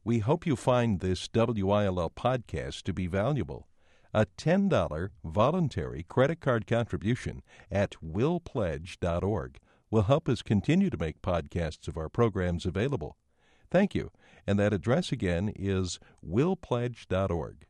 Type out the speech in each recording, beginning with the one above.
We hope you find this WILL podcast to be valuable. A $10 voluntary credit card contribution at willpledge.org will help us continue to make podcasts of our programs available. Thank you. And that address again is willpledge.org.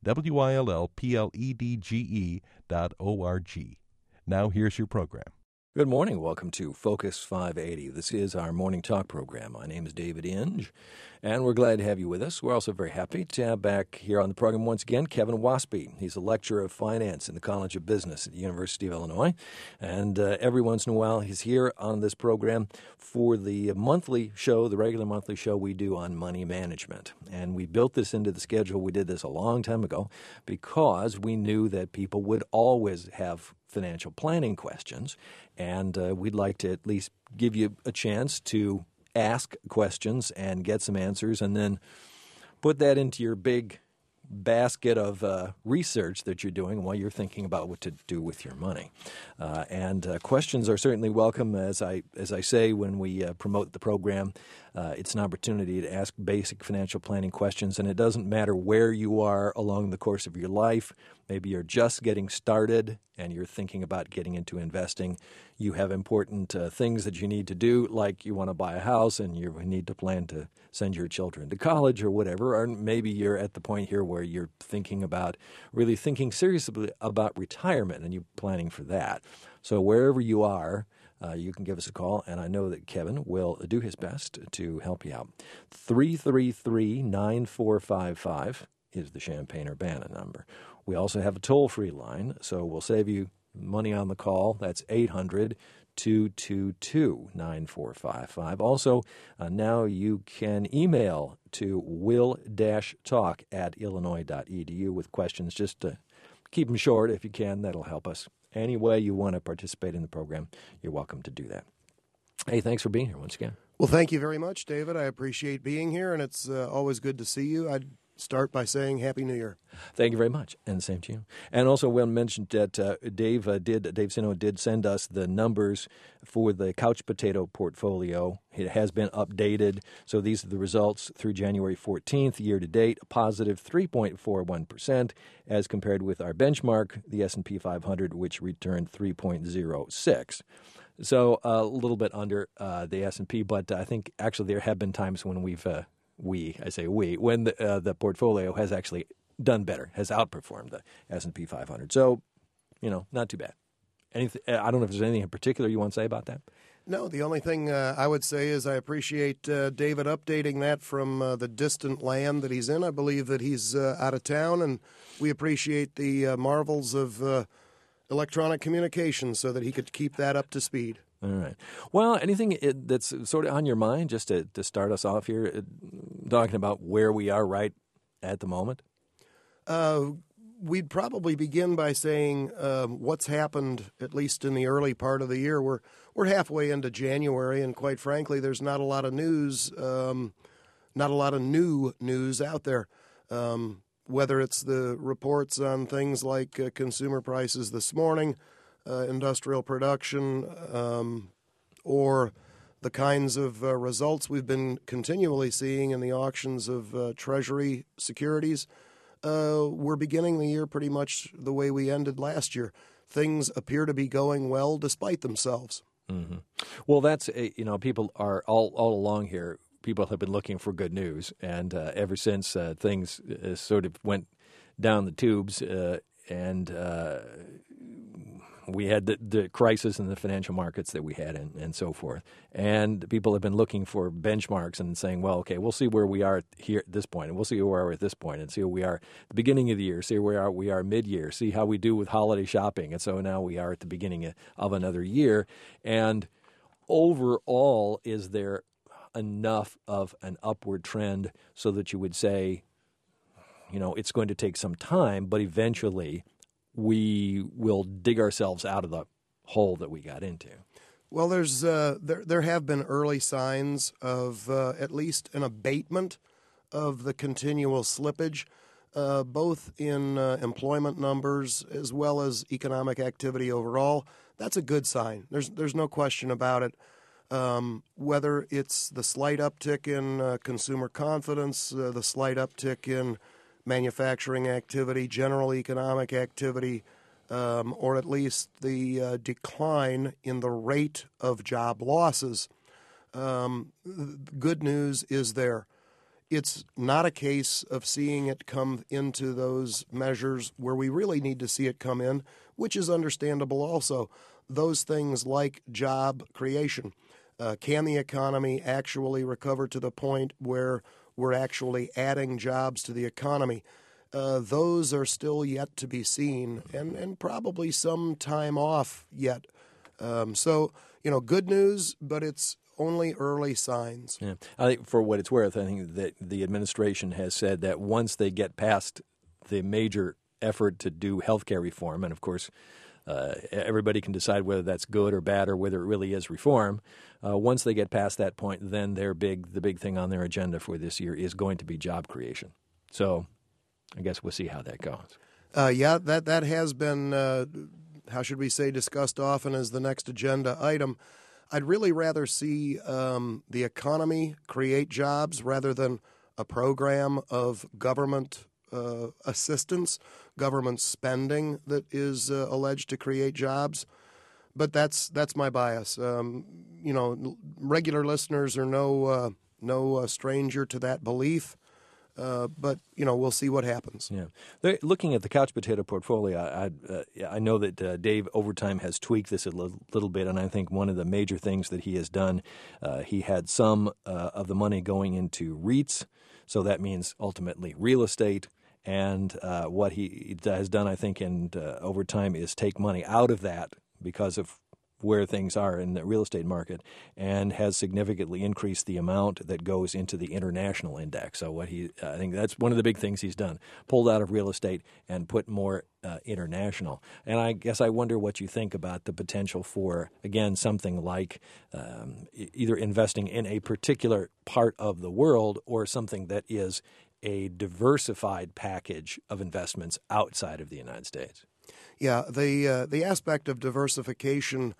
WILLPLEDGE.org. Now here's your program. Good morning. Welcome to Focus 580. This is our morning talk program. My name is David Inge, and we're glad to have you with us. We're also very happy to have back here on the program once again Kevin Waspy. He's a lecturer of finance in the College of Business at the University of Illinois, and every once in a while he's here on this program for the monthly show, the regular monthly show we do on money management. And we built this into the schedule. We did this a long time ago because we knew that people would always have financial planning questions, and we'd like to at least give you a chance to ask questions and get some answers and then put that into your big basket of research that you're doing while you're thinking about what to do with your money. And questions are certainly welcome. As I say when we promote the program, it's an opportunity to ask basic financial planning questions, and it doesn't matter where you are along the course of your life. Maybe you're just getting started and you're thinking about getting into investing. You have important things that you need to do, like you want to buy a house and you need to plan to send your children to college or whatever. Or maybe you're at the point here where you're really thinking seriously about retirement and you're planning for that. So wherever you are, you can give us a call, and I know that Kevin will do his best to help you out. 333-9455 is the Champaign-Urbana number. We also have a toll-free line, so we'll save you money on the call. That's 800-222-9455. Also, now you can email to will-talk@illinois.edu with questions. Just keep them short if you can. That'll help us. Any way you want to participate in the program, you're welcome to do that. Hey, thanks for being here once again. Well, thank you very much, David. I appreciate being here, and it's always good to see you. I'd start by saying Happy New Year. Thank you very much, and the same to you. And also, we'll mention that Dave Sino did send us the numbers for the couch potato portfolio. It has been updated, so these are the results through January 14th, year-to-date, a positive 3.41%, as compared with our benchmark, the S&P 500, which returned 3.06%. So a little bit under the S&P, but I think actually there have been times when when the portfolio has actually done better, has outperformed the S&P 500. So, not too bad. I don't know if there's anything in particular you want to say about that. No, the only thing I would say is I appreciate David updating that from the distant land that he's in. I believe that he's out of town, and we appreciate the marvels of electronic communication so that he could keep that up to speed. All right. Well, anything that's sort of on your mind, just to start us off here, talking about where we are right at the moment? We'd probably begin by saying what's happened, at least in the early part of the year. We're halfway into January, and quite frankly, there's not a lot of news, not a lot of new news out there. Whether it's the reports on things like consumer prices this morning, industrial production, or the kinds of results we've been continually seeing in the auctions of Treasury securities, we're beginning the year pretty much the way we ended last year. Things appear to be going well despite themselves. Mm-hmm. Well, that's, people are all along here. People have been looking for good news, and ever since things sort of went down the tubes and we had the crisis in the financial markets that we had and so forth. And people have been looking for benchmarks and saying, well, okay, we'll see where we are here at this point, and we'll see where we are at this point, and see where we are at the beginning of the year, see where we are mid-year, see how we do with holiday shopping. And so now we are at the beginning of another year. And overall, is there enough of an upward trend so that you would say, it's going to take some time, but eventually we will dig ourselves out of the hole that we got into? Well, there have been early signs of at least an abatement of the continual slippage, both in employment numbers as well as economic activity overall. That's a good sign. There's no question about it. whether it's the slight uptick in consumer confidence, the slight uptick in manufacturing activity, general economic activity, or at least the decline in the rate of job losses. Good news is there. It's not a case of seeing it come into those measures where we really need to see it come in, which is understandable also. Those things like job creation. Can the economy actually recover to the point where we're actually adding jobs to the economy? Those are still yet to be seen and probably some time off yet. So, good news, but it's only early signs. Yeah. I think for what it's worth, I think that the administration has said that once they get past the major effort to do healthcare reform, and of course everybody can decide whether that's good or bad or whether it really is reform, once they get past that point, then the big thing on their agenda for this year is going to be job creation. So I guess we'll see how that goes. That has been, how should we say, discussed often as the next agenda item. I'd really rather see the economy create jobs rather than a program of government assistance, government spending that is alleged to create jobs. But that's my bias. Regular listeners are no stranger to that belief. But we'll see what happens. Yeah, looking at the couch potato portfolio, I know that Dave Overtime has tweaked this a little bit, and I think one of the major things that he has done, he had some of the money going into REITs, so that means ultimately real estate. And what he has done, I think, over time is take money out of that because of where things are in the real estate market, and has significantly increased the amount that goes into the international index. So I think that's one of the big things he's done, pulled out of real estate and put more international. And I guess I wonder what you think about the potential for, again, something like either investing in a particular part of the world or something that is a diversified package of investments outside of the United States. Yeah, the aspect of diversification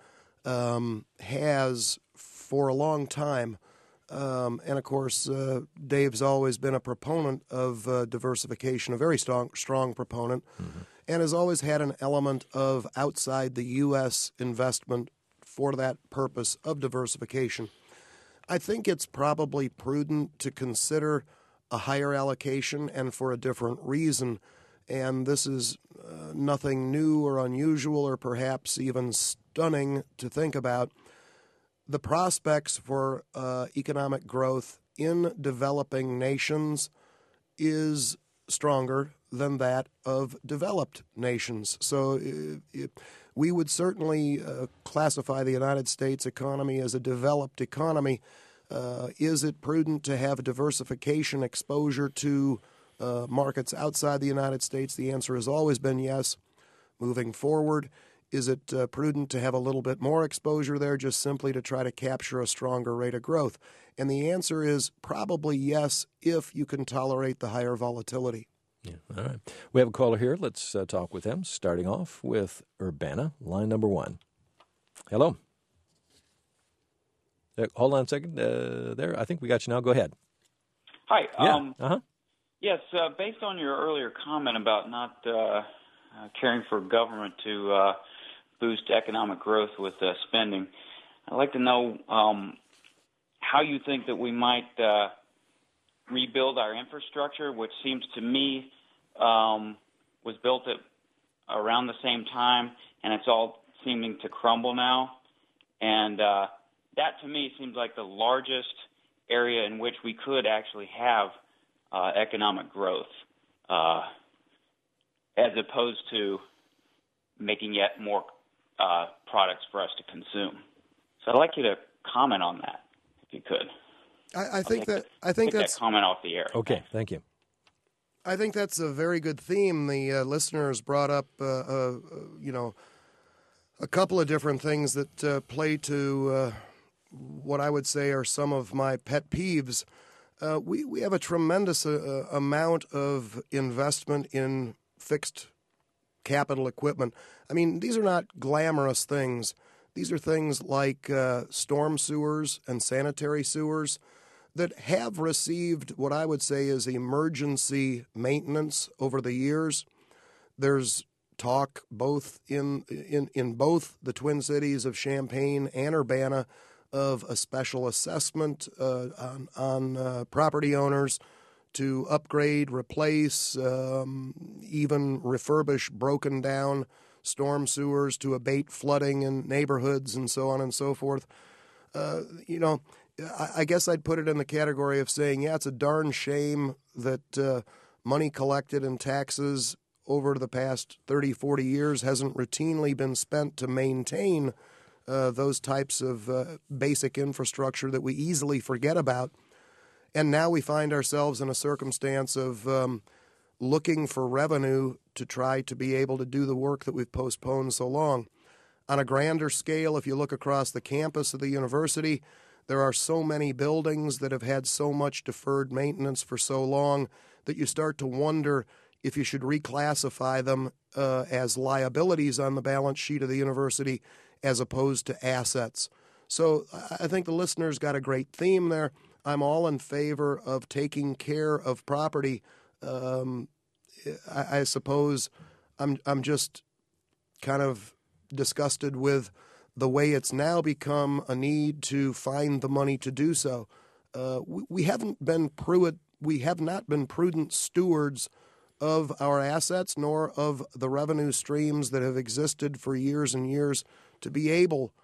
has for a long time, and of course, Dave's always been a proponent of diversification, a very strong proponent, and has always had an element of outside the U.S. investment for that purpose of diversification. I think it's probably prudent to consider a higher allocation and for a different reason. And this is nothing new or unusual or perhaps even stunning to think about. The prospects for economic growth in developing nations is stronger than that of developed nations. So we would certainly classify the United States economy as a developed economy. Is it prudent to have diversification exposure to markets outside the United States? The answer has always been yes. Moving forward, is it prudent to have a little bit more exposure there just simply to try to capture a stronger rate of growth? And the answer is probably yes if you can tolerate the higher volatility. Yeah. All right. We have a caller here. Let's talk with him, starting off with Urbana, line number 1. Hello. Hold on a second. There, I think we got you now. Go ahead. Hi. Yeah. Yes, based on your earlier comment about not caring for government to boost economic growth with spending, I'd like to know how you think that we might rebuild our infrastructure, which seems to me was built at around the same time, and it's all seeming to crumble now. And that, to me, seems like the largest area in which we could actually have economic growth, as opposed to making yet more products for us to consume. So I'd like you to comment on that, if you could. I think that's that comment off the air. Okay, thank you. I think that's a very good theme. The listeners brought up, a couple of different things that play to what I would say are some of my pet peeves. We have a tremendous amount of investment in fixed capital equipment. I mean, these are not glamorous things. These are things like storm sewers and sanitary sewers that have received what I would say is emergency maintenance over the years. There's talk both in both the Twin Cities of Champaign and Urbana of a special assessment on property owners to upgrade, replace, even refurbish broken down storm sewers to abate flooding in neighborhoods and so on and so forth. I guess I'd put it in the category of saying, yeah, it's a darn shame that money collected in taxes over the past 30, 40 years hasn't routinely been spent to maintain those types of basic infrastructure that we easily forget about. And now we find ourselves in a circumstance of looking for revenue to try to be able to do the work that we've postponed so long. On a grander scale, if you look across the campus of the university, there are so many buildings that have had so much deferred maintenance for so long that you start to wonder if you should reclassify them as liabilities on the balance sheet of the university as opposed to assets. So I think the listeners got a great theme there. I'm all in favor of taking care of property. I suppose I'm just kind of disgusted with the way it's now become a need to find the money to do so. We have not been prudent stewards of our assets, nor of the revenue streams that have existed for years and years to be able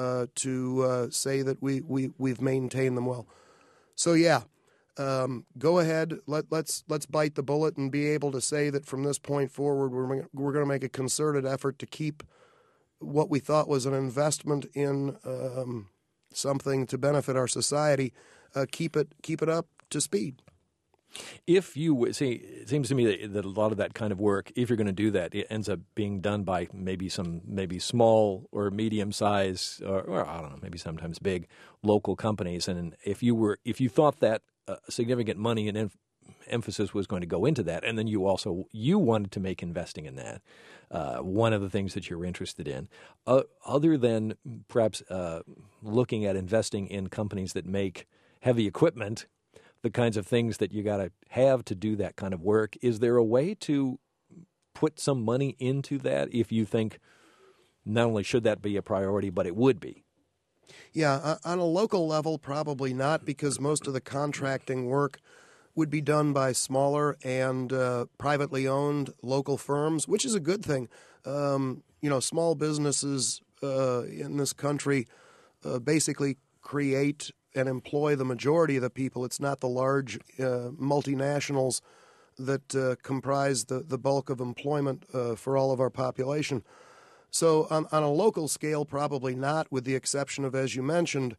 to say that we've maintained them well. So yeah, go ahead. Let's bite the bullet and be able to say that from this point forward, we're going to make a concerted effort to keep what we thought was an investment in something to benefit our society. Keep it up to speed. If you see, it seems to me that a lot of that kind of work, if you're going to do that, it ends up being done by maybe small or medium size, or I don't know, maybe sometimes big local companies. And if you thought that significant money and emphasis was going to go into that, and then you wanted to make investing in that one of the things that you're interested in, other than perhaps looking at investing in companies that make heavy equipment, the kinds of things that you got to have to do that kind of work. Is there a way to put some money into that if you think not only should that be a priority, but it would be? Yeah, on a local level, probably not, because most of the contracting work would be done by smaller and privately owned local firms, which is a good thing. Small businesses in this country basically create and employ the majority of the people. It's not the large multinationals that comprise the bulk of employment for all of our population. So on a local scale, probably not, with the exception of, as you mentioned,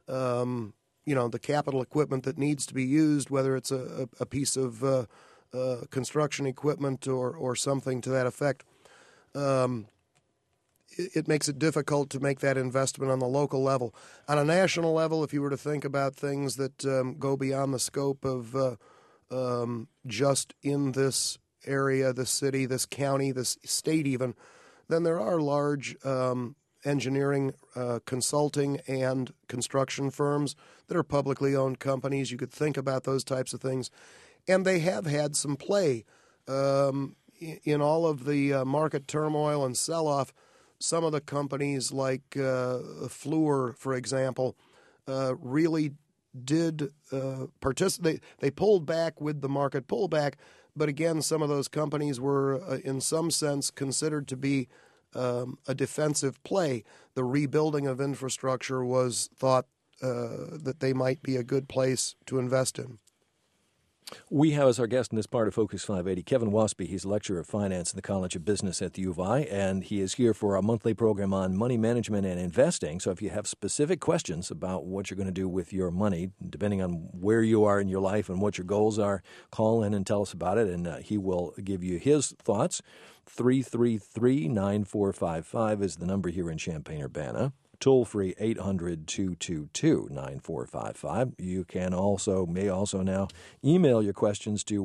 the capital equipment that needs to be used, whether it's a piece of construction equipment or something to that effect. It makes it difficult to make that investment on the local level. On a national level, if you were to think about things that go beyond the scope of just in this area, this city, this county, this state even, then there are large engineering, consulting, and construction firms that are publicly owned companies. You could think about those types of things. And they have had some play in all of the market turmoil and sell-off. Some of the companies like Fluor, for example, really did participate. They pulled back with the market pullback, but again, some of those companies were, in some sense, considered to be a defensive play. The rebuilding of infrastructure was thought that they might be a good place to invest in. We have as our guest in this part of Focus 580, Kevin Waspy. He's a lecturer of finance in the College of Business at the U of I, and he is here for our monthly program on money management and investing. So if you have specific questions about what you're going to do with your money, depending on where you are in your life and what your goals are, call in and tell us about it, and he will give you his thoughts. 333-9455 is the number here in Champaign-Urbana. toll-free 800-222-9455. You may also now email your questions to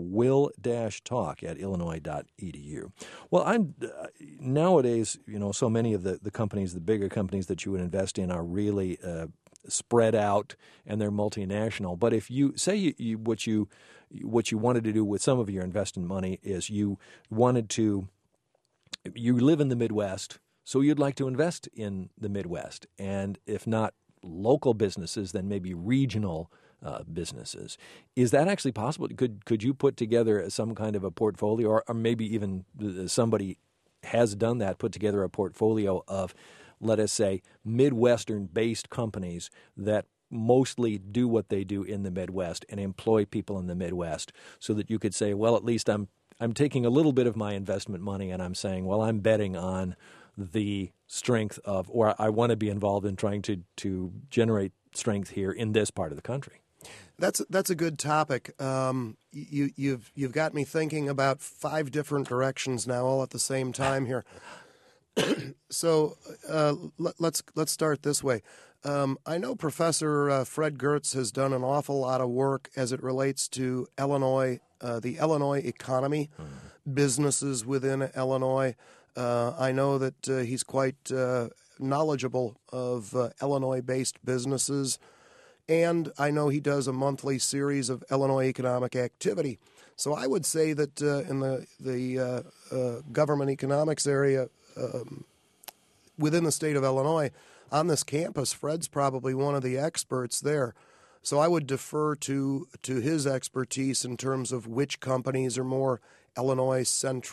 will-talk@illinois.edu. Well, nowadays, so many of the companies, the bigger companies that you would invest in are really spread out and they're multinational. But if you say what you wanted to do with some of your investment money is you live in the Midwest, so you'd like to invest in the Midwest, and if not local businesses, then maybe regional businesses. Is that actually possible? Could you put together some kind of a portfolio, or maybe even somebody has done that, put together a portfolio of, let us say, Midwestern-based companies that mostly do what they do in the Midwest and employ people in the Midwest, so that you could say, well, at least I'm taking a little bit of my investment money and I'm saying, well, I'm betting on the strength of, or I want to be involved in trying to generate strength here in this part of the country. That's a good topic. You've got me thinking about 5 different directions now, all at the same time here. So let's start this way. I know Professor Fred Gertz has done an awful lot of work as it relates to Illinois, the Illinois economy, businesses within Illinois. I know that he's quite knowledgeable of Illinois-based businesses, and I know he does a monthly series of Illinois economic activity. So I would say that in the government economics area within the state of Illinois, on this campus, Fred's probably one of the experts there. So I would defer to his expertise in terms of which companies are more Illinois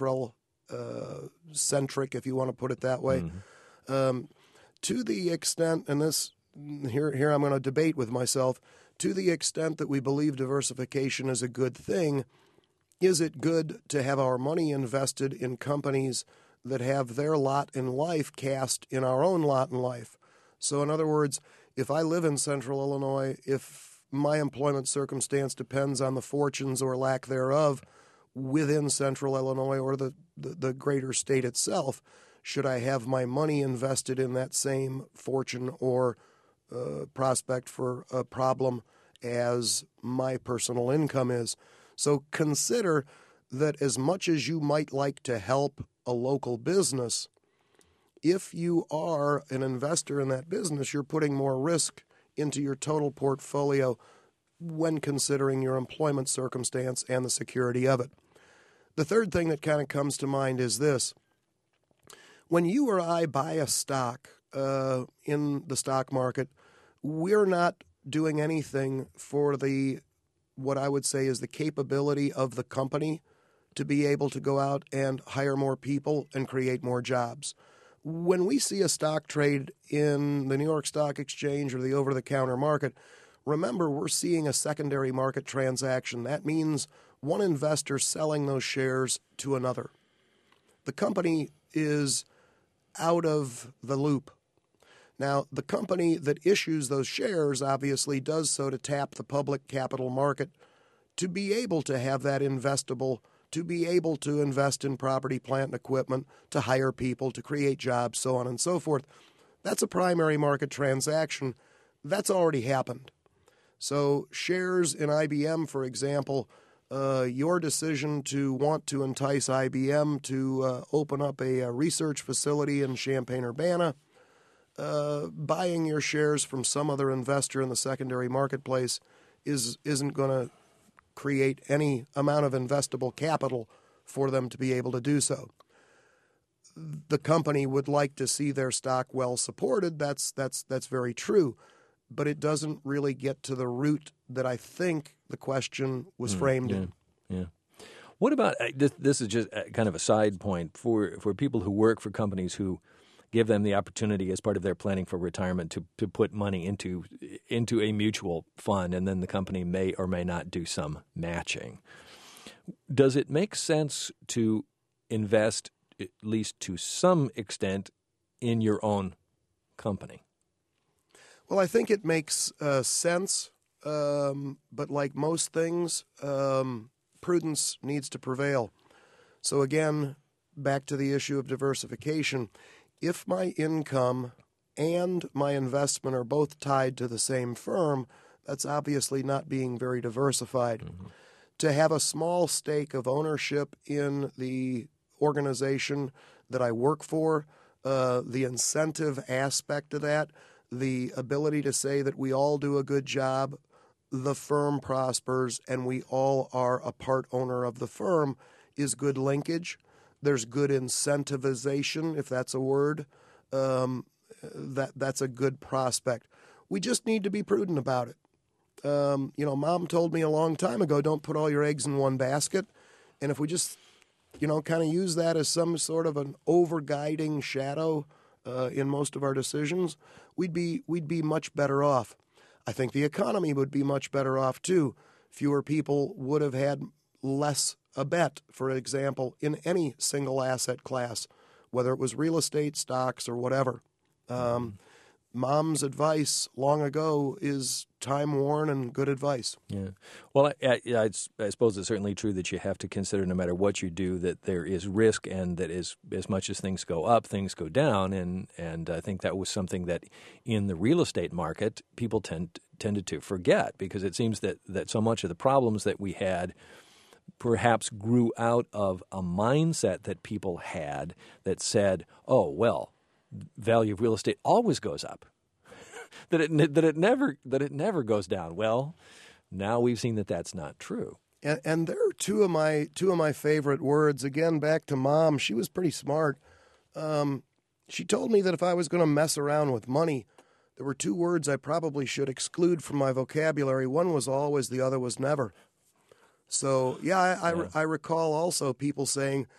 centric, if you want to put it that way. Mm-hmm. To the extent, and this here I'm going to debate with myself, to the extent that we believe diversification is a good thing, is it good to have our money invested in companies that have their lot in life cast in our own lot in life? So in other words, if I live in central Illinois, if my employment circumstance depends on the fortunes or lack thereof within central Illinois or the greater state itself, should I have my money invested in that same fortune or prospect for a problem as my personal income is? So consider that as much as you might like to help a local business, if you are an investor in that business, you're putting more risk into your total portfolio when considering your employment circumstance and the security of it. The third thing that kind of comes to mind is this. When you or I buy a stock in the stock market, we're not doing anything for what I would say is the capability of the company to be able to go out and hire more people and create more jobs. When we see a stock trade in the New York Stock Exchange or the over-the-counter market, remember we're seeing a secondary market transaction. That means one investor selling those shares to another. The company is out of the loop. Now, the company that issues those shares obviously does so to tap the public capital market to be able to have that investable, to be able to invest in property, plant, and equipment, to hire people, to create jobs, so on and so forth. That's a primary market transaction. That's already happened. So shares in IBM, for example, your decision to want to entice IBM to open up a research facility in Champaign-Urbana, buying your shares from some other investor in the secondary marketplace isn't going to create any amount of investable capital for them to be able to do so. The company would like to see their stock well supported. That's very true, but it doesn't really get to the root that I think the question was framed in. Yeah. What about this is just kind of a side point for people who work for companies who give them the opportunity as part of their planning for retirement to put money into a mutual fund, and then the company may or may not do some matching. Does it make sense to invest, at least to some extent, in your own company? Well, I think it makes sense, but like most things, prudence needs to prevail. So again, back to the issue of diversification. If my income and my investment are both tied to the same firm, that's obviously not being very diversified. Mm-hmm. To have a small stake of ownership in the organization that I work for, the incentive aspect of that, the ability to say that we all do a good job, the firm prospers, and we all are a part owner of the firm is good linkage. There's good incentivization, if that's a word. That's a good prospect. We just need to be prudent about it. Mom told me a long time ago, don't put all your eggs in one basket. And if we just, kind of use that as some sort of an over-guiding shadow in most of our decisions, we'd be much better off. I think the economy would be much better off, too. Fewer people would have had less a bet, for example, in any single asset class, whether it was real estate, stocks, or whatever. Mom's advice long ago is time-worn and good advice. Yeah. Well, I suppose it's certainly true that you have to consider, no matter what you do, that there is risk, and that as much as things go up, things go down. And I think that was something that in the real estate market people tended to forget, because it seems that so much of the problems that we had perhaps grew out of a mindset that people had that said, oh, well, value of real estate always goes up, that it never goes down. Well, now we've seen that that's not true. And there are two of my favorite words. Again, back to Mom. She was pretty smart. She told me that if I was going to mess around with money, there were two words I probably should exclude from my vocabulary. One was always, the other was never. So I recall also people saying,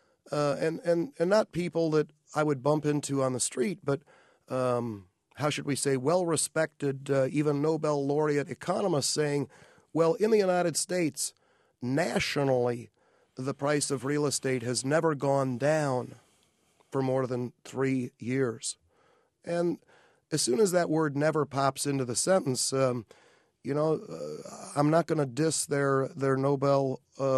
and not people that I would bump into on the street, but how should we say, well-respected, even Nobel laureate economists saying, well, in the United States, nationally, the price of real estate has never gone down for more than 3 years. And as soon as that word never pops into the sentence, I'm not going to diss their Nobel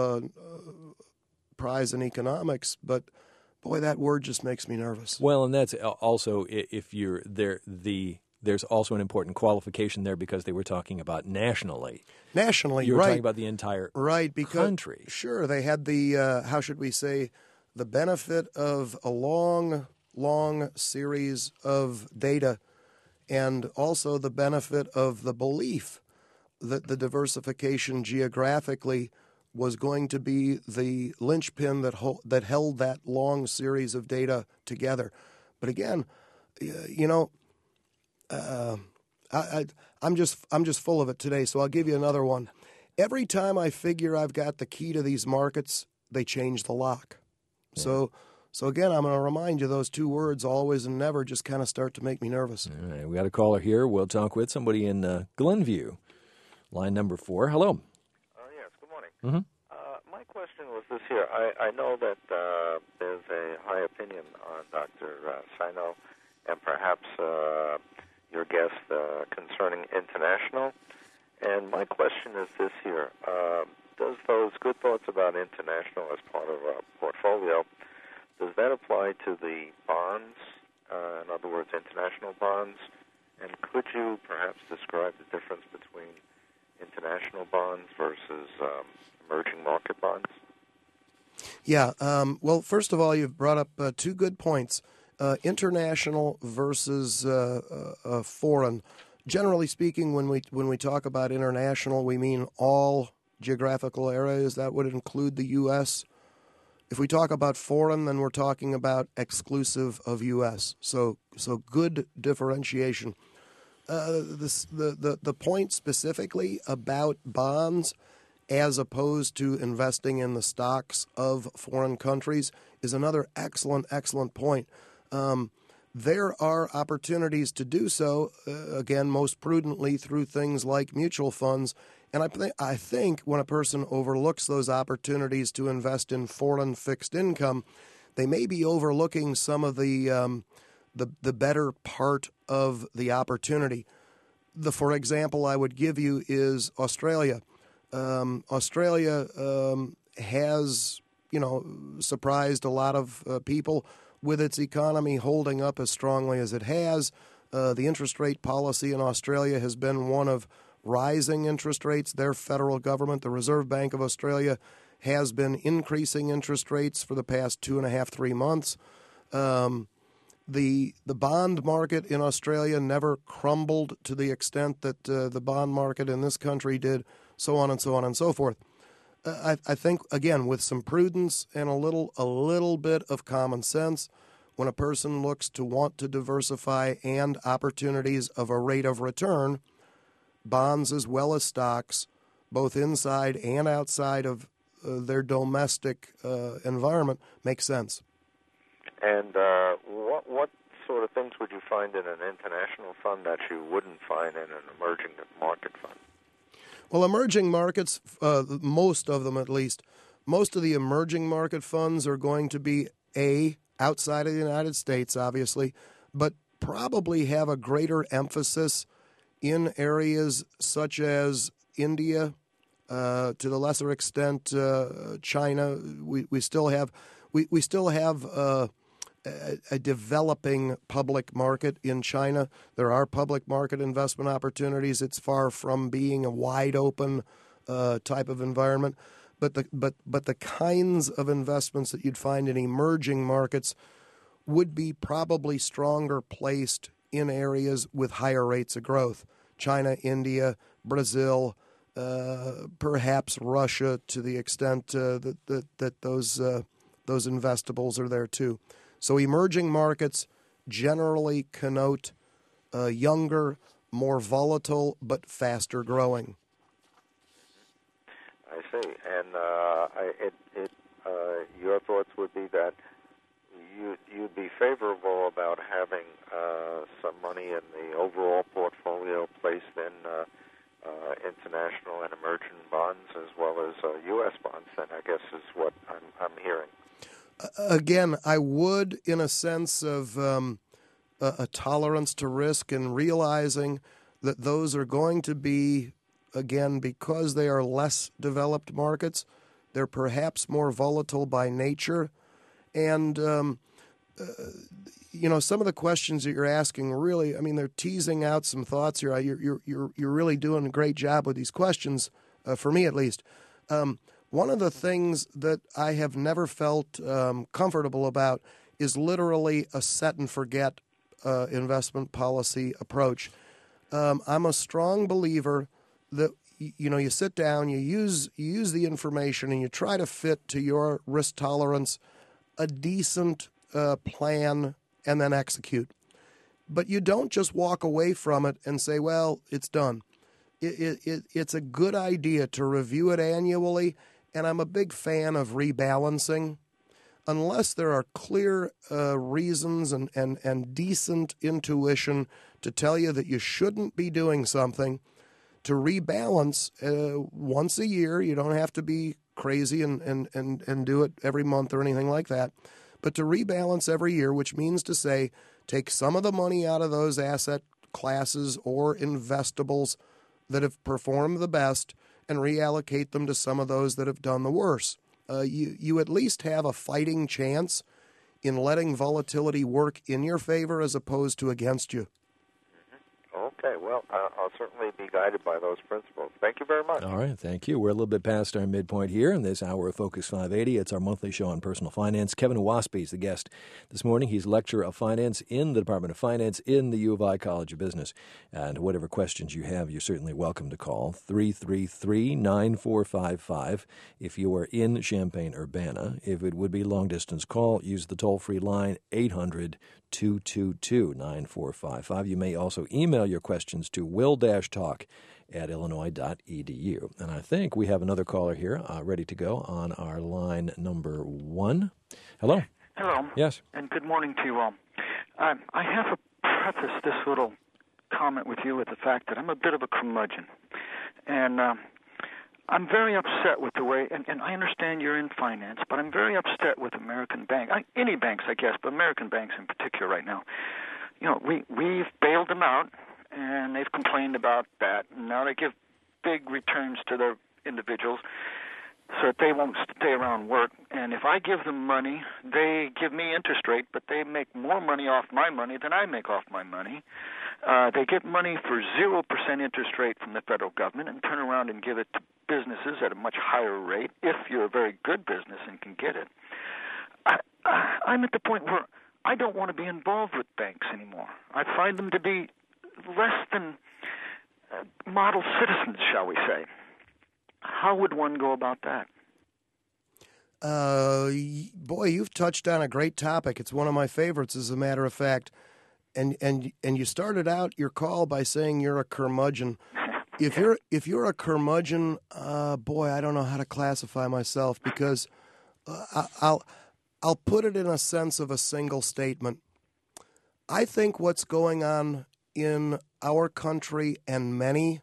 Prize in economics, but boy, that word just makes me nervous. Well, and that's also, if you're there, there's also an important qualification there, because they were talking about nationally. Nationally, you were right. talking about the entire country. Sure, they had the, how should we say, the benefit of a long, long series of data, and also the benefit of the belief that the diversification geographically was going to be the linchpin that held that long series of data together. But again, I'm just full of it today. So I'll give you another one. Every time I figure I've got the key to these markets, they change the lock. Yeah. So again, I'm going to remind you, those two words, always and never, just kind of start to make me nervous. All right, we got a caller here. We'll talk with somebody in Glenview. Line number 4. Hello. Yes, good morning. Mm-hmm. My question was this here. I know that there's a high opinion on Dr. Sino and perhaps your guest concerning international. And my question is this here. Does those good thoughts about international as part of a portfolio, does that apply to the bonds, in other words, international bonds? And could you perhaps describe the difference between international bonds versus emerging market bonds? Yeah. Well, first of all, you've brought up two good points. International versus foreign. Generally speaking, when we talk about international, we mean all geographical areas. That would include the U.S. If we talk about foreign, then we're talking about exclusive of U.S. So good differentiation. The point specifically about bonds as opposed to investing in the stocks of foreign countries is another excellent point. There are opportunities to do so, again, most prudently through things like mutual funds. And I think when a person overlooks those opportunities to invest in foreign fixed income, they may be overlooking some of the better part of the opportunity. For example, I would give you is Australia. Australia has, surprised a lot of people with its economy holding up as strongly as it has. The interest rate policy in Australia has been one of rising interest rates. Their federal government, the Reserve Bank of Australia, has been increasing interest rates for the past 2.5, 3 months. The bond market in Australia never crumbled to the extent that the bond market in this country did, so on and so on and so forth. I think, again, with some prudence and a little bit of common sense, when a person looks to want to diversify and opportunities of a rate of return, bonds as well as stocks, both inside and outside of their domestic environment, makes sense. And what sort of things would you find in an international fund that you wouldn't find in an emerging market fund? Well, emerging markets, most of them at least, most of the emerging market funds are going to be, outside of the United States, obviously, but probably have a greater emphasis in areas such as India, to the lesser extent China. We still have a developing public market in China. There are public market investment opportunities. It's far from being a wide open type of environment, but the kinds of investments that you'd find in emerging markets would be probably stronger placed in areas with higher rates of growth. China, India, Brazil, perhaps Russia, to the extent that those investables are there too. So emerging markets generally connote younger, more volatile, but faster growing. I see. And your thoughts would be that you'd be favorable about having some money in the overall portfolio placed in international and emerging bonds as well as U.S. bonds, then I guess is what I'm hearing. Again, I would, in a sense of a tolerance to risk and realizing that those are going to be, again, because they are less developed markets, they're perhaps more volatile by nature. And, some of the questions that you're asking really, I mean, they're teasing out some thoughts here. You're really doing a great job with these questions, for me at least. One of the things that I have never felt comfortable about is literally a set and forget investment policy approach. I'm a strong believer that you sit down, you use the information, and you try to fit to your risk tolerance a decent plan and then execute. But you don't just walk away from it and say, well, it's done. It's a good idea to review it annually, and I'm a big fan of rebalancing. Unless there are clear reasons and decent intuition to tell you that you shouldn't be doing something, to rebalance once a year. You don't have to be crazy and do it every month or anything like that. But to rebalance every year, which means to say, take some of the money out of those asset classes or investables that have performed the best and reallocate them to some of those that have done the worst. You at least have a fighting chance in letting volatility work in your favor as opposed to against you. Okay, well, I'll certainly be guided by those principles. Thank you very much. All right, thank you. We're a little bit past our midpoint here in this hour of Focus 580. It's our monthly show on personal finance. Kevin Waspy is the guest this morning. He's lecturer of finance in the Department of Finance in the U of I College of Business. And whatever questions you have, you're certainly welcome to call 333-9455 if you are in Champaign-Urbana. If it would be long-distance call, use the toll-free line 800-222-9455. You may also email your questions to will-talk@illinois.edu. And I think we have another caller here ready to go on our line number 1. Hello. Hello. Yes. And good morning to you all. I have to preface this little comment with you with the fact that I'm a bit of a curmudgeon. And I'm very upset with the way, and I understand you're in finance, but I'm very upset with American banks, any banks, I guess, but American banks in particular right now. We've bailed them out, and they've complained about that. And now they give big returns to their individuals. so that they won't stay around work. And if I give them money, they give me interest rate, but they make more money off my money than I make off my money. They get money for 0% interest rate from the federal government and turn around and give it to businesses at a much higher rate if you're a very good business and can get it. I'm at the point where I don't want to be involved with banks anymore. I find them to be less than model citizens, shall we say. How would one go about that? Boy, you've touched on a great topic. It's one of my favorites, as a matter of fact. And you started out your call by saying you're a curmudgeon. If you're a curmudgeon, boy, I don't know how to classify myself, because I'll put it in a sense of a single statement. I think what's going on in our country and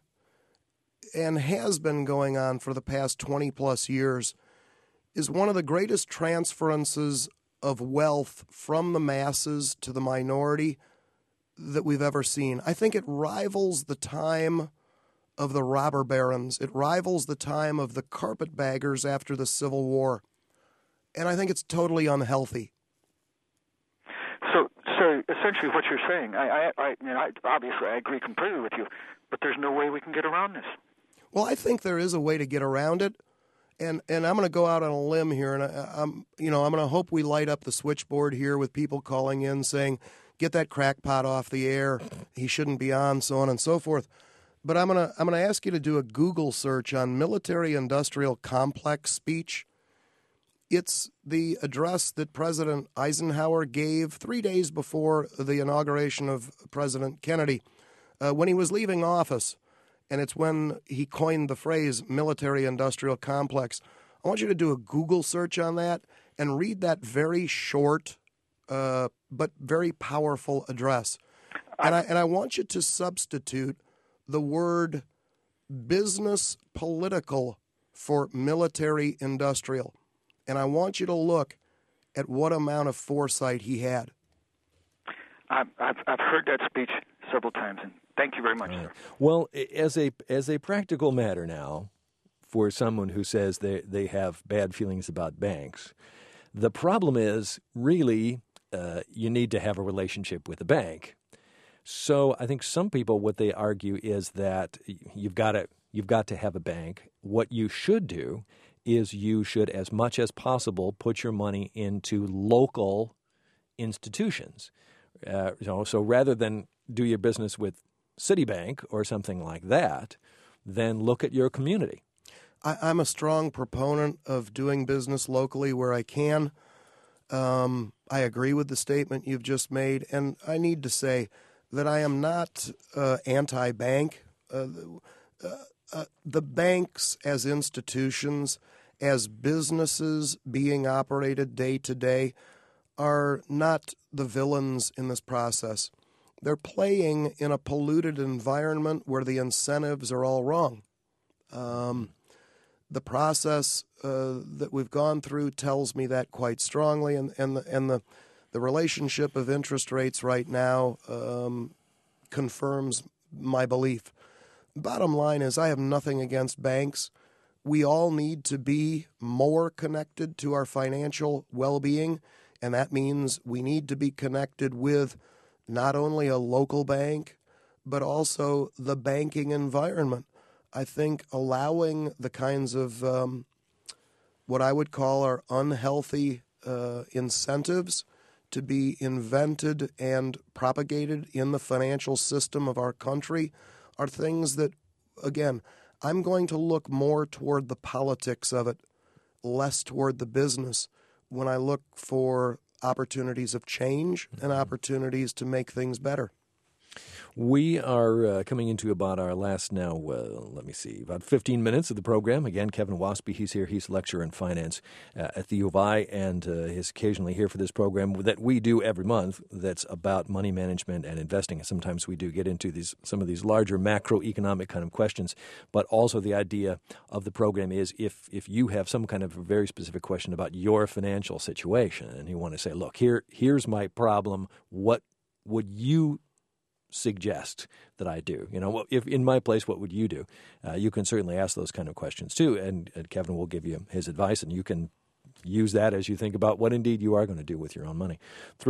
has been going on for the past 20 plus years is one of the greatest transferences of wealth from the masses to the minority that we've ever seen. I think it rivals the time of the robber barons. It rivals the time of the carpetbaggers after the Civil War. And I think it's totally unhealthy. So essentially what you're saying, I obviously I agree completely with you, but there's no way we can get around this. Well, I think there is a way to get around it. And I'm going to go out on a limb here, and I'm going to hope we light up the switchboard here with people calling in saying, get that crackpot off the air, he shouldn't be on, so on and so forth. But I'm going to ask you to do a Google search on military-industrial complex speech. It's the address that President Eisenhower gave 3 days before the inauguration of President Kennedy when he was leaving office. And it's when he coined the phrase military-industrial complex. I want you to do a Google search on that and read that very short but very powerful address. And I want you to substitute the word business political for military-industrial. And I want you to look at what amount of foresight he had. I've heard that speech several times, and thank you very much, sir. Well, as a practical matter now, for someone who says they have bad feelings about banks, the problem is really you need to have a relationship with a bank. So I think some people, what they argue is that you've got to have a bank. What you should do is you should, as much as possible, put your money into local institutions. So rather than do your business with Citibank or something like that, then look at your community. I'm a strong proponent of doing business locally where I can. I agree with the statement you've just made, and I need to say that I am not anti-bank. The banks as institutions, as businesses being operated day to day, are not the villains in this process. They're playing in a polluted environment where the incentives are all wrong. The process that we've gone through tells me that quite strongly, and the relationship of interest rates right now confirms my belief. Bottom line is I have nothing against banks. We all need to be more connected to our financial well-being, and that means we need to be connected with not only a local bank, but also the banking environment. I think allowing the kinds of what I would call our unhealthy incentives to be invented and propagated in the financial system of our country are things that, again, I'm going to look more toward the politics of it, less toward the business, when I look for opportunities of change and opportunities to make things better. We are coming into about our last now, about 15 minutes of the program. Again, Kevin Waspy, he's here. He's a lecturer in finance at the U of I, and he's occasionally here for this program that we do every month that's about money management and investing. And sometimes we do get into some of these larger macroeconomic kind of questions, but also the idea of the program is if you have some kind of very specific question about your financial situation and you want to say, look, here's my problem, what would you suggest that I do? If in my place, what would you do? You can certainly ask those kind of questions too, and Kevin will give you his advice, and you can use that as you think about what indeed you are going to do with your own money.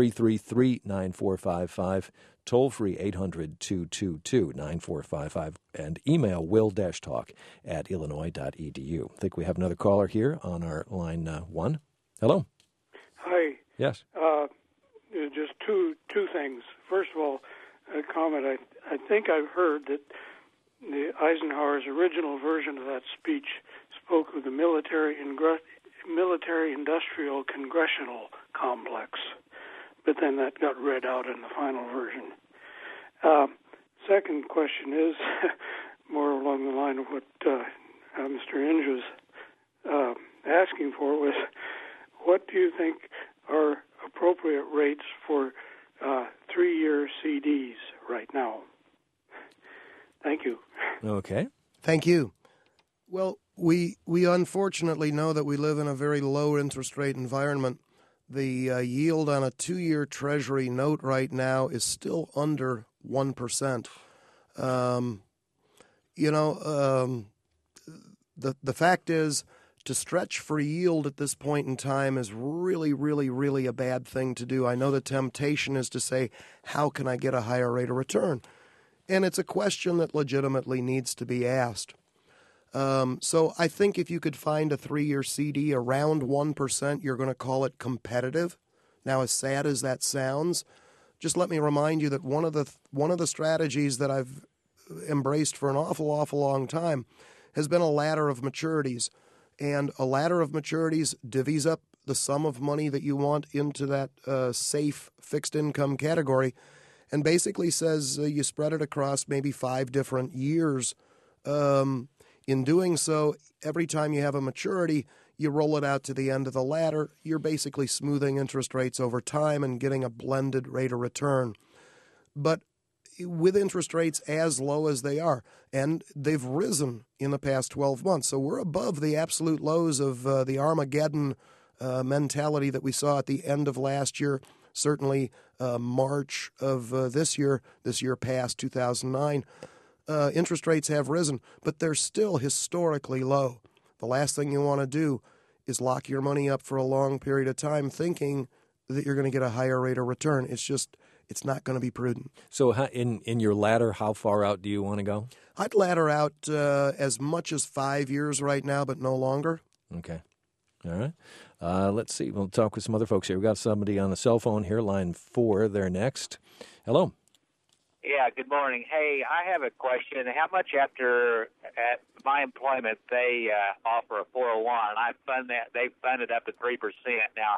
333-9455, toll-free 800-222-9455, and email will-talk@illinois.edu. I think we have another caller here on our line 1. Hello. Hi. Yes. Just two things. First of all, a comment. I think I've heard that Eisenhower's original version of that speech spoke of the military-industrial congressional complex, but then that got read out in the final version. Second question is more along the line of what Mr. Inge was asking for, was what do you think are appropriate rates for 3-year CDs right now? Thank you. Okay. Thank you. Well, we unfortunately know that we live in a very low interest rate environment. The yield on a 2-year Treasury note right now is still under 1%. The fact is, to stretch for yield at this point in time is really, really, really a bad thing to do. I know the temptation is to say, how can I get a higher rate of return? And it's a question that legitimately needs to be asked. So I think if you could find a 3-year CD around 1%, you're going to call it competitive. Now, as sad as that sounds, just let me remind you that one of the strategies that I've embraced for an awful long time has been a ladder of maturities. And a ladder of maturities divvies up the sum of money that you want into that safe fixed income category and basically says you spread it across maybe 5 different years. In doing so, every time you have a maturity, you roll it out to the end of the ladder. You're basically smoothing interest rates over time and getting a blended rate of return. But with interest rates as low as they are, and they've risen in the past 12 months, so we're above the absolute lows of the Armageddon mentality that we saw at the end of last year, certainly March of this year past 2009. Interest rates have risen, but they're still historically low. The last thing you want to do is lock your money up for a long period of time thinking that you're going to get a higher rate of return. It's not going to be prudent. So in your ladder, how far out do you want to go? I'd ladder out as much as 5 years right now, but no longer. Okay. All right. Let's see. We'll talk with some other folks here. We've got somebody on the cell phone here, line 4. They're next. Hello. Yeah, good morning. Hey, I have a question. How much at my employment they offer a 401, and they fund it up to 3%. Now,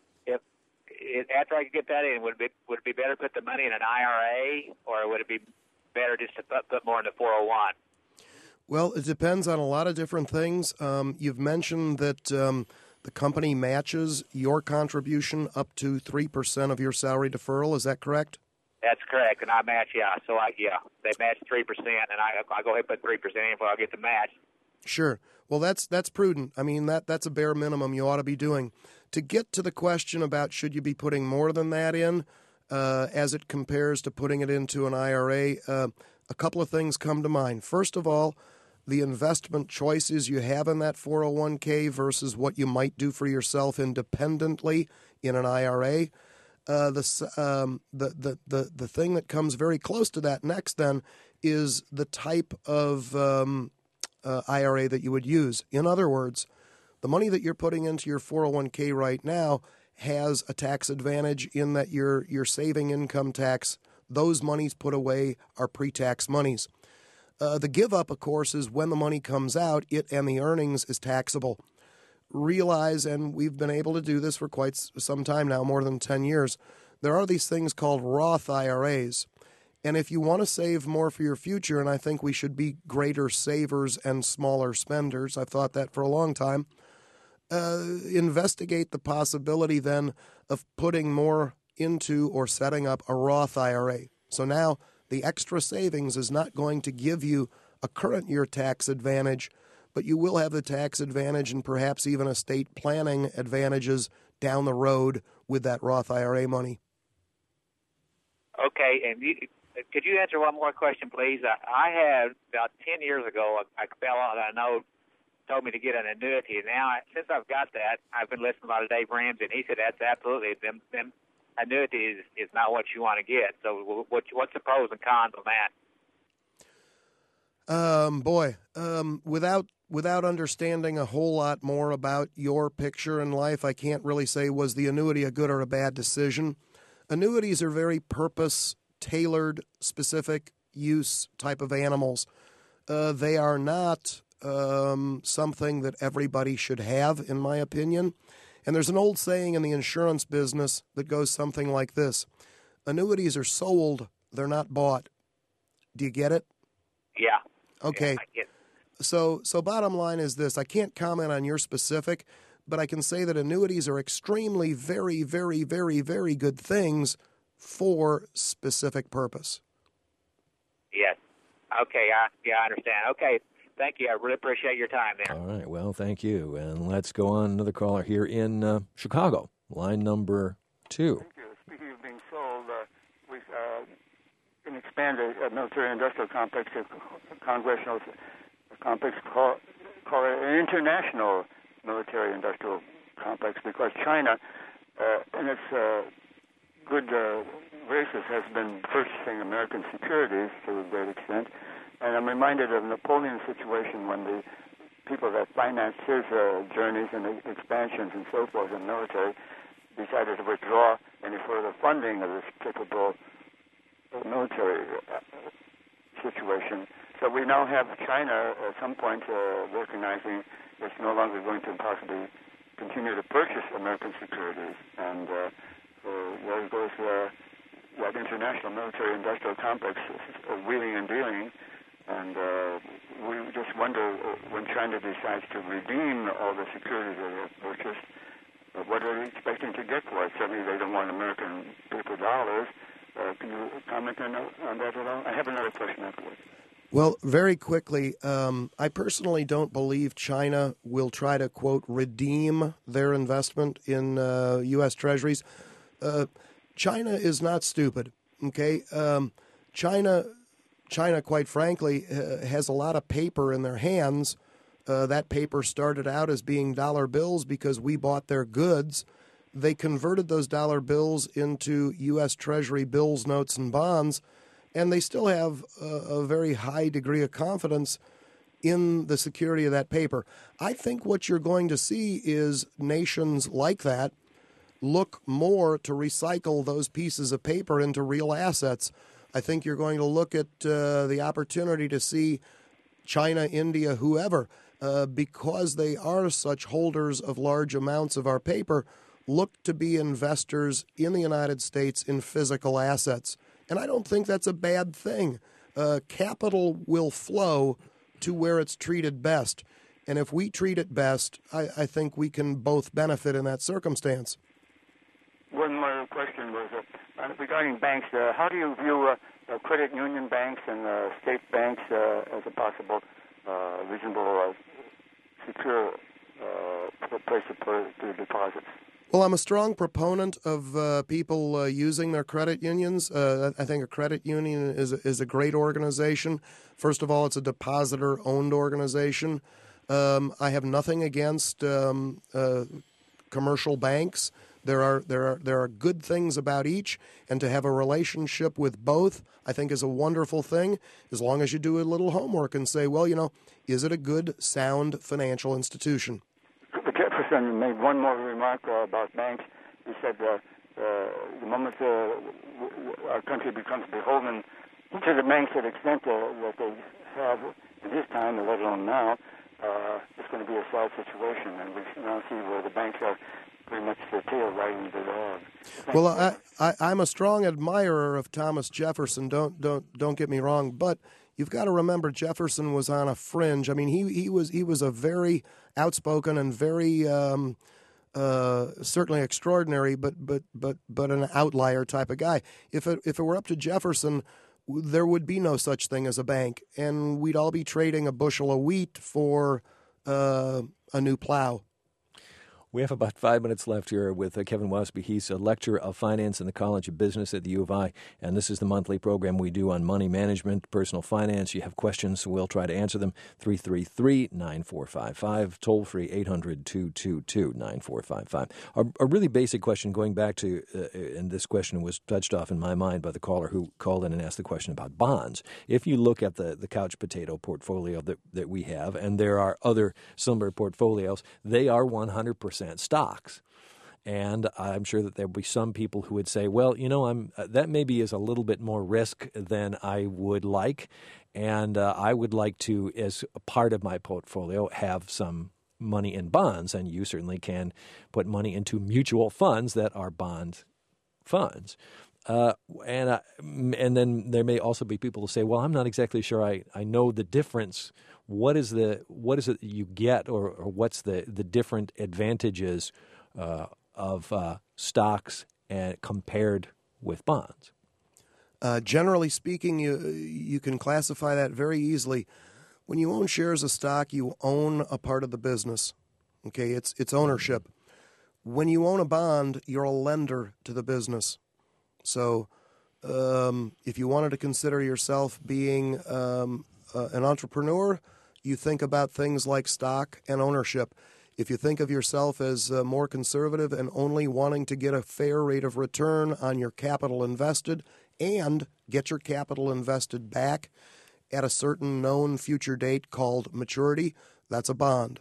after I get that in, would it be better to put the money in an IRA, or would it be better just to put more in the 401? Well, it depends on a lot of different things. You've mentioned that the company matches your contribution up to 3% of your salary deferral. Is that correct? That's correct, and I match, yeah. So, they match 3%, and I go ahead and put 3% in before I get the match. Sure. Well, that's prudent. I mean, that's a bare minimum you ought to be doing. To get to the question about should you be putting more than that in as it compares to putting it into an IRA, a couple of things come to mind. First of all, the investment choices you have in that 401k versus what you might do for yourself independently in an IRA. The thing that comes very close to that next then is the type of IRA that you would use. In other words, the money that you're putting into your 401k right now has a tax advantage in that you're saving income tax. Those monies put away are pre-tax monies. The give up, of course, is when the money comes out, it and the earnings is taxable. Realize, and we've been able to do this for quite some time now, more than 10 years, there are these things called Roth IRAs. And if you want to save more for your future, and I think we should be greater savers and smaller spenders, I've thought that for a long time, investigate the possibility then of putting more into or setting up a Roth IRA. So now the extra savings is not going to give you a current year tax advantage, but you will have the tax advantage and perhaps even estate planning advantages down the road with that Roth IRA money. Okay, and could you answer one more question, please? I had about 10 years ago a fellow that I know told me to get an annuity. Now, since I've got that, I've been listening to a lot of Dave Ramsey, and he said that's absolutely them annuities is not what you want to get. So, what's the pros and cons on that? Without understanding a whole lot more about your picture in life, I can't really say was the annuity a good or a bad decision. Annuities are very purpose-tailored, specific use type of animals. They are not something that everybody should have, in my opinion. And there's an old saying in the insurance business that goes something like this: annuities are sold, they're not bought. Do you get it? Yeah. Okay. Yeah, I get it. So bottom line is this: I can't comment on your specific, but I can say that annuities are extremely, very, very, very, very good things for specific purpose. Yes. Okay. I understand. Okay. Thank you. I really appreciate your time there. All right. Well, thank you. And let's go on. Another caller here in Chicago, line number 2. Thank you. Speaking of being sold, we can expand a military-industrial complex, a congressional complex, call it an international military-industrial complex, because China, in its good graces, has been purchasing American securities to a great extent. And I'm reminded of Napoleon's situation when the people that financed his journeys and expansions and so forth in the military decided to withdraw any further funding of this typical military situation. So we now have China at some point recognizing it's no longer going to possibly continue to purchase American securities. And there goes that international military-industrial complex wheeling and dealing. And we just wonder, when China decides to redeem all the securities they have purchased, what are they expecting to get for it? Certainly they don't want American paper dollars. Can you comment on that at all? I have another question afterwards. Well, very quickly, I personally don't believe China will try to, quote, redeem their investment in U.S. Treasuries. China is not stupid, okay? China, quite frankly, has a lot of paper in their hands. That paper started out as being dollar bills because we bought their goods. They converted those dollar bills into U.S. Treasury bills, notes, and bonds, and they still have a very high degree of confidence in the security of that paper. I think what you're going to see is nations like that look more to recycle those pieces of paper into real assets. I think you're going to look at the opportunity to see China, India, whoever, because they are such holders of large amounts of our paper, look to be investors in the United States in physical assets. And I don't think that's a bad thing. Capital will flow to where it's treated best. And if we treat it best, I think we can both benefit in that circumstance. One more question was regarding banks. How do you view credit union banks and state banks as a possible reasonable, secure place to put their deposits? Well, I'm a strong proponent of people using their credit unions. I think a credit union is a great organization. First of all, it's a depositor-owned organization. I have nothing against commercial banks. There are good things about each, and to have a relationship with both, I think, is a wonderful thing, as long as you do a little homework and say, well, is it a good, sound financial institution? Jefferson made one more remark about banks. He said the moment our country becomes beholden to the banks to the extent that they have in his time, let alone now, it's going to be a sad situation, and we now see where the banks are pretty much the tail wagging the dog. Well, I'm a strong admirer of Thomas Jefferson. Don't get me wrong, but you've got to remember Jefferson was on a fringe. I mean, he was a very outspoken and very certainly extraordinary, but an outlier type of guy. If it were up to Jefferson, there would be no such thing as a bank, and we'd all be trading a bushel of wheat for a new plow. We have about 5 minutes left here with Kevin Wasby. He's a lecturer of finance in the College of Business at the U of I, and this is the monthly program we do on money management, personal finance. You have questions, so we'll try to answer them. 333-9455, toll-free 800-222-9455. A really basic question going back to, and this question was touched off in my mind by the caller who called in and asked the question about bonds. If you look at the couch potato portfolio that we have, and there are other similar portfolios, they are 100% stocks. And I'm sure that there will be some people who would say, well, that maybe is a little bit more risk than I would like, and I would like to, as a part of my portfolio, have some money in bonds, and you certainly can put money into mutual funds that are bond funds. And then there may also be people who say, well, I'm not exactly sure I know the difference. What is it you get, or what's the different advantages of stocks compared with bonds? Generally speaking, you can classify that very easily. When you own shares of stock, you own a part of the business. Okay, it's ownership. When you own a bond, you're a lender to the business. So if you wanted to consider yourself being an entrepreneur, you think about things like stock and ownership. If you think of yourself as more conservative and only wanting to get a fair rate of return on your capital invested and get your capital invested back at a certain known future date called maturity, that's a bond.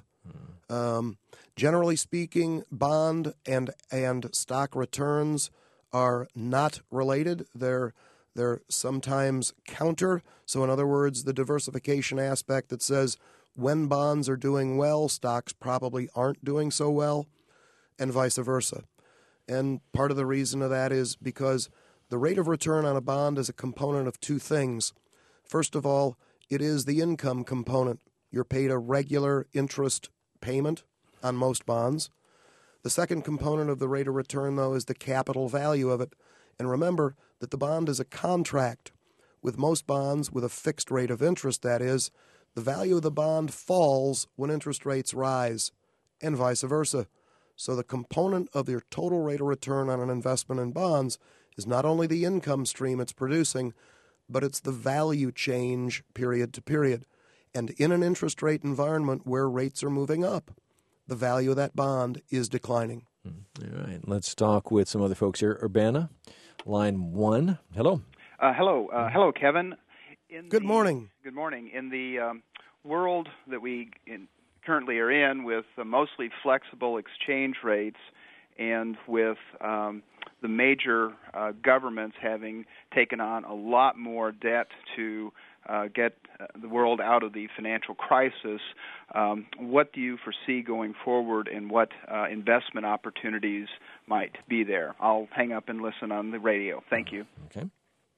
Generally speaking, bond and stock returns are not related. They're sometimes counter. So in other words, the diversification aspect that says when bonds are doing well, stocks probably aren't doing so well, and vice versa. And part of the reason of that is because the rate of return on a bond is a component of two things. First of all, it is the income component. You're paid a regular interest payment on most bonds. The second component of the rate of return, though, is the capital value of it. And remember that the bond is a contract. With most bonds, with a fixed rate of interest, that is, the value of the bond falls when interest rates rise, and vice versa. So the component of your total rate of return on an investment in bonds is not only the income stream it's producing, but it's the value change period to period. And in an interest rate environment where rates are moving up, the value of that bond is declining. All right. Let's talk with some other folks here. Urbana, line 1. Hello. Hello, Kevin. Good morning. Good morning. In the world that we currently are in, with mostly flexible exchange rates and with the major governments having taken on a lot more debt to get the world out of the financial crisis, what do you foresee going forward, and what investment opportunities might be there? I'll hang up and listen on the radio. Thank you. Okay.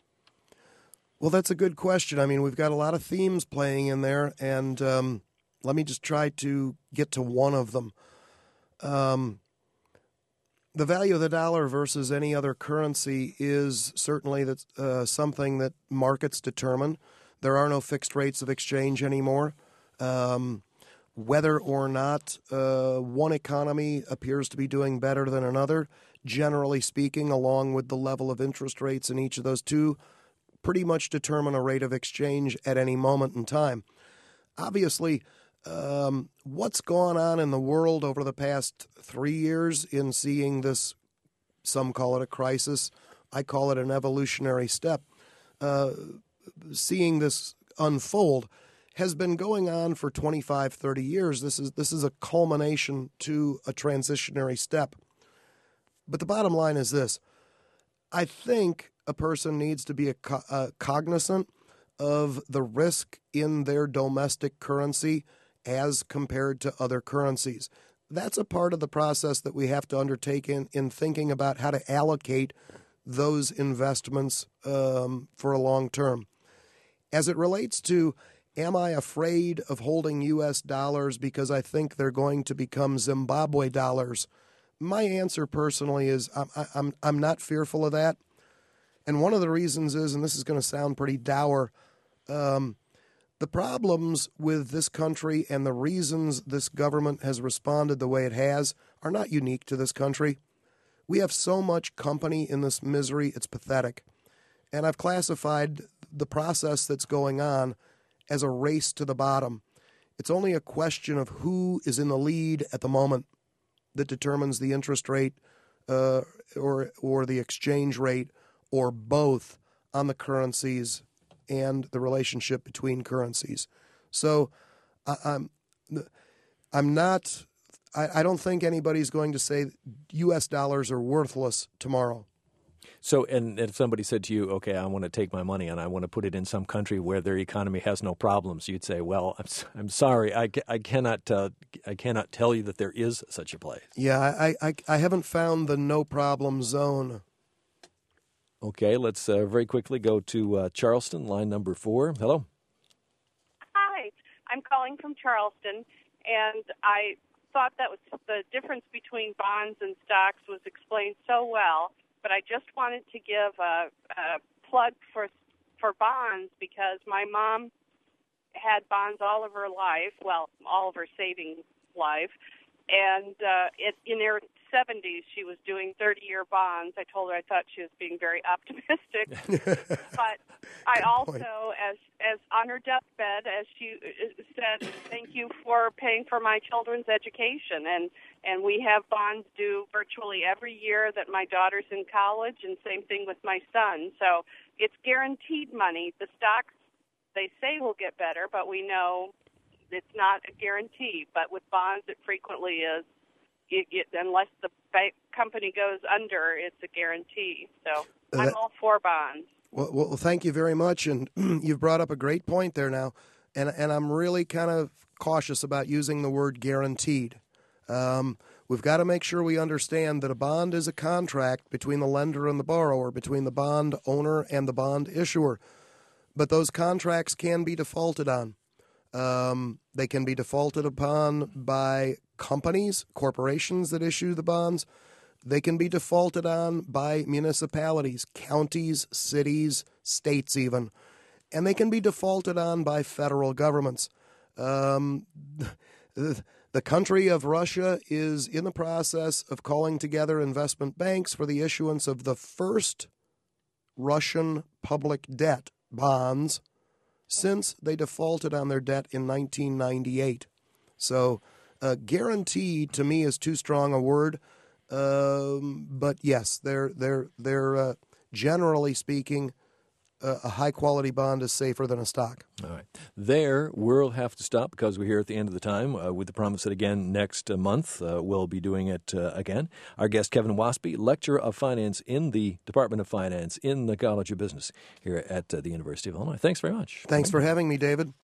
Well, that's a good question. I mean, we've got a lot of themes playing in there, and let me just try to get to one of them. The value of the dollar versus any other currency is certainly something that markets determine. There are no fixed rates of exchange anymore. Whether or not one economy appears to be doing better than another, generally speaking, along with the level of interest rates in each of those two, pretty much determine a rate of exchange at any moment in time. Obviously, what's gone on in the world over the past 3 years in seeing this, some call it a crisis, I call it an evolutionary step, seeing this unfold has been going on for 25, 30 years. This is a culmination to a transitionary step. But the bottom line is this. I think a person needs to be cognizant of the risk in their domestic currency as compared to other currencies. That's a part of the process that we have to undertake in thinking about how to allocate those investments for a long term. As it relates to, am I afraid of holding U.S. dollars because I think they're going to become Zimbabwe dollars? My answer personally is I'm not fearful of that. And one of the reasons is, and this is going to sound pretty dour, the problems with this country and the reasons this government has responded the way it has are not unique to this country. We have so much company in this misery, it's pathetic. And I've classified the process that's going on as a race to the bottom. It's only a question of who is in the lead at the moment that determines the interest rate or the exchange rate or both on the currencies and the relationship between currencies. So I'm not. I don't think anybody's going to say U.S. dollars are worthless tomorrow. So, and if somebody said to you, okay, I want to take my money and I want to put it in some country where their economy has no problems, you'd say, well, I'm sorry, I cannot tell you that there is such a place. Yeah, I haven't found the no problem zone. Okay, let's very quickly go to Charleston, line number 4. Hello. Hi, I'm calling from Charleston, and I thought that was the difference between bonds and stocks was explained so well. But I just wanted to give a plug for bonds because my mom had bonds all of her life, well, all of her saving life, and in her 70s she was doing 30-year bonds. I told her I thought she was being very optimistic, but I also, as on her deathbed, as she said, thank you for paying for my children's education, and we have bonds due virtually every year that my daughter's in college, and same thing with my son. So it's guaranteed money. The stocks, they say, will get better, but we know it's not a guarantee. But with bonds, it frequently is. Unless the company goes under, it's a guarantee. So I'm all for bonds. Well, thank you very much, and you've brought up a great point there now, and I'm really kind of cautious about using the word guaranteed. We've got to make sure we understand that a bond is a contract between the lender and the borrower, between the bond owner and the bond issuer. But those contracts can be defaulted on. They can be defaulted upon by companies, corporations that issue the bonds. They can be defaulted on by municipalities, counties, cities, states even. And they can be defaulted on by federal governments. The country of Russia is in the process of calling together investment banks for the issuance of the first Russian public debt bonds since they defaulted on their debt in 1998. So guaranteed to me is too strong a word, but yes, they're generally speaking, a high-quality bond is safer than a stock. All right. There, we'll have to stop because we're here at the end of the time with the promise that again next month we'll be doing it again. Our guest, Kevin Waspy, Lecturer of Finance in the Department of Finance in the College of Business here at the University of Illinois. Thanks very much. Thanks for having me, David.